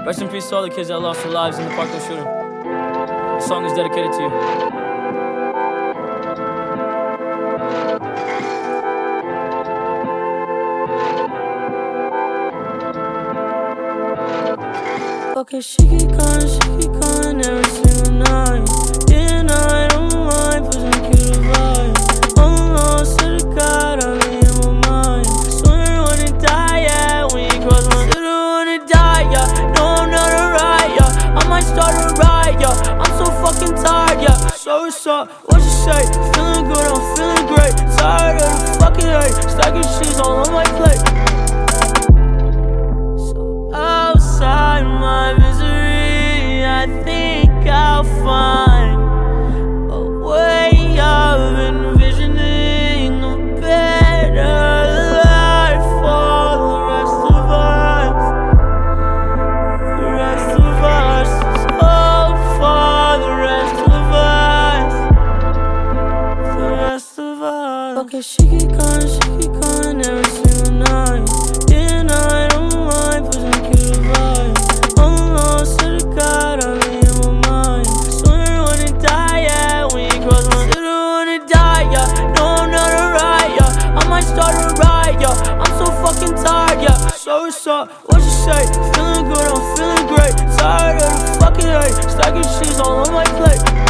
Rest in peace to all the kids that lost their lives in the Parkland shooting. This song is dedicated to you. Okay, she keep calling every single night. And I don't mind pushing cute vibe. I'm lost to the God, I'm in my mind. Swear I wanna die, yeah, when you cross my swear I wanna die, yeah. No, I'm not alright, yeah. I might start a riot, yeah. I'm so fucking tired, yeah. So what's up, what you say? Feeling good, I'm feeling great. Tired of the fucking hate. Stacking cheese all on my plate. So outside my misery, I think I'll find a way of envisioning a better life for the rest of us. The rest of us. Oh, for the rest of us. The rest of us. Okay, she keep calling every single night. And I don't mind pushing cute vibe. I'm lost to the God, I'm in my mind. Swear I wanna die, yeah, when you cross my swear I wanna die, yeah. No, I'm not alright, yeah. I might start a riot, yeah. I'm so fucking tired, yeah. So what's up, what you say? Feeling good, I'm feeling great. Tired of the fucking hate. Stacking cheese all on my plate.